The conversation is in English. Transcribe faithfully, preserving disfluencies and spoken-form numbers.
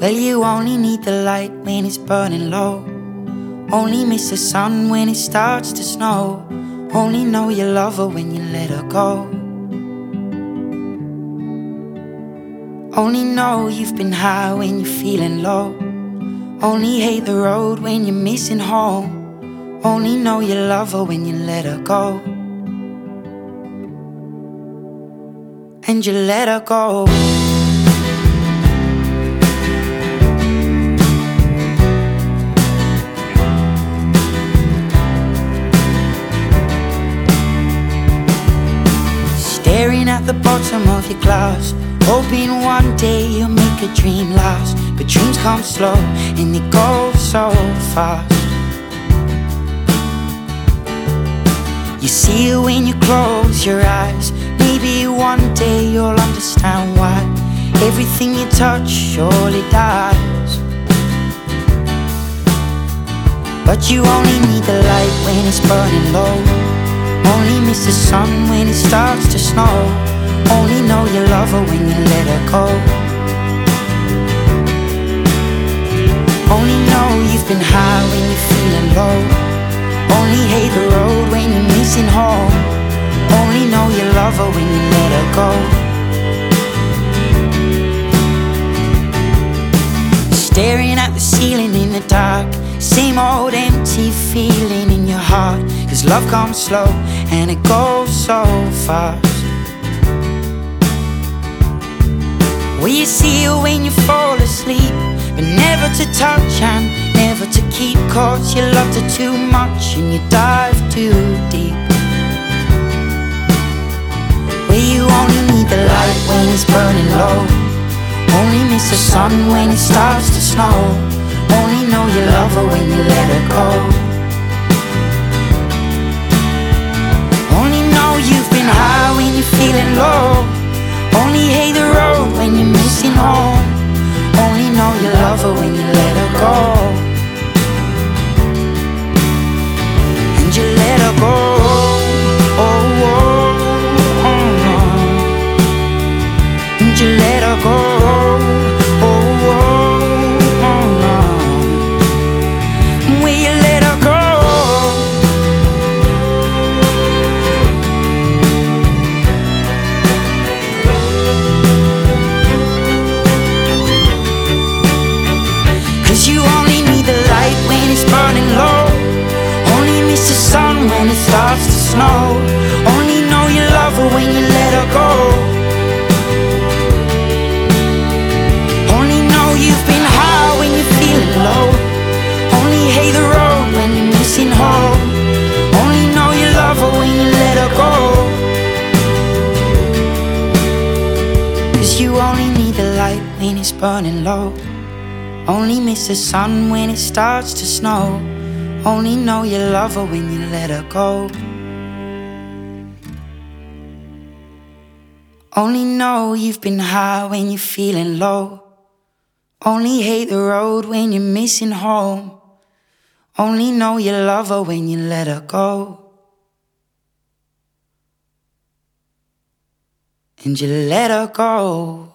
Well, you only need the light when it's burning low. Only miss the sun when it starts to snow. Only know you love her when you let her go. Only know you've been high when you're feeling low. Only hate the road when you're missing home. Only know you love her when you let her go. And you let her go. Staring at the bottom of your glass, hoping one day you'll make a dream last. But dreams come slow and they go so fast. You see it when you close your eyes. Maybe one day you'll understand why everything you touch surely dies. But you only need the light when it's burning low. Only miss the sun when it starts to snow. Only know you love her when you let her go. Only know you've been high when you're feeling low. Only hate the road when you're missing home. Only know you love her when you let her go. Staring at the ceiling in the dark, same old empty feeling in your heart. Cause love comes slow and it goes so fast. Well, you see it when you fall asleep, but never to touch and never to keep. Cause you loved her too much and you dive too deep. Well, you only need the light when it's burning low. Only miss the sun when it starts to snow. Only know you love her when you let her go. Only know you've been high when you're feeling low. Only hate the road when you're missing home. Only know you love her when you let her go. And you let her go. Oh, oh, oh, oh. And you let her go. Oh, oh, oh, oh. Will you let her go? You only need the light when it's burning low. Only miss the sun when it starts to snow. Only know you love her when you let her go. Only know you've been high when you're feeling low. Only hate the road when you're missing home. Only know you love her when you let her go. Cause you only need the light when it's burning low. Only miss the sun when it starts to snow. Only know you love her when you let her go. Only know you've been high when you're feeling low. Only hate the road when you're missing home. Only know you love her when you let her go. And you let her go.